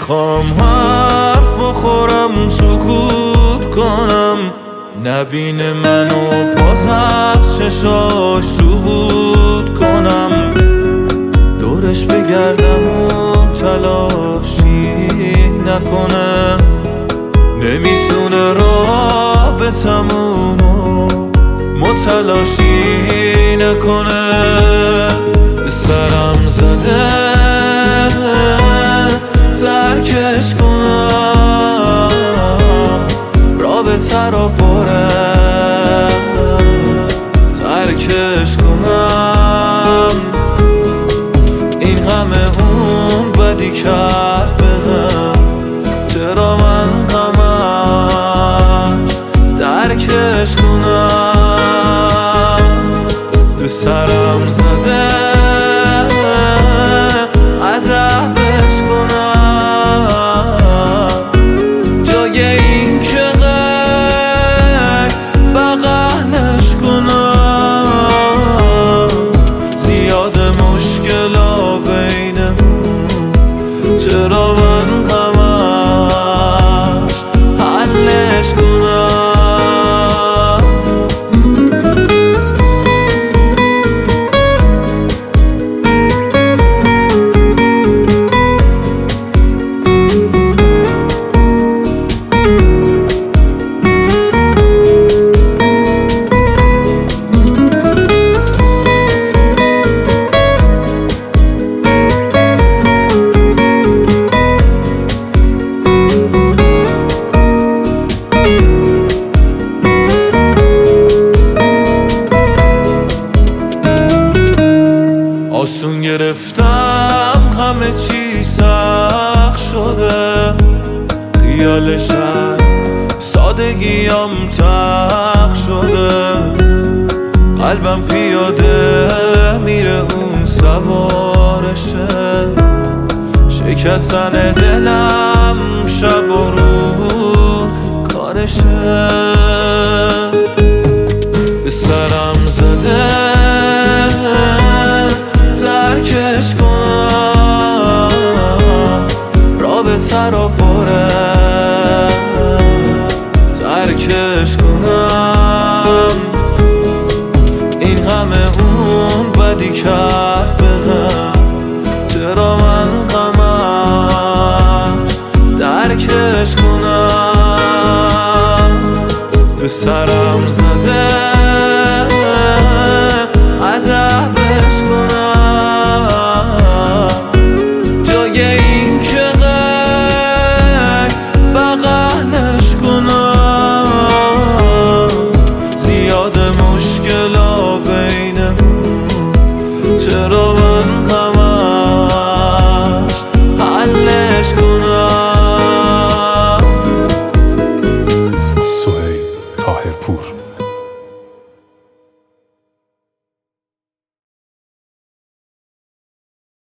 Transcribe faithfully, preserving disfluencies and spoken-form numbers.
میخوام حرف بخورم سکوت کنم، نبینه منو باز از چشاش سقوط کنم، دورش بگردم و تلاشی نکنه، نمیتونه رابطمونو متلاشی نکنه. به سرم زده ترکش کنم، رابطه را پره ترکش کنم، این همه اون بدی کرد بهم، چرا من همش درکش کنم. به سرم زده ادبش کنم، جای این که غیر بغلش کنم، زیاد مشکلا بینمون، چرا من همش حلش کنم. آسون گرفتم همه چی سخت شده، خیالشم سادگیم تلخ شده، قلبم پیاده میره اون سوارشه، شکستن دلم شب و روز کارشه. به سرم زده ترکش کنم، رابطه را پره ترکش کنم، این همه اون بدی کرد بهم، چرا من همش درکش کنم. به سرم زده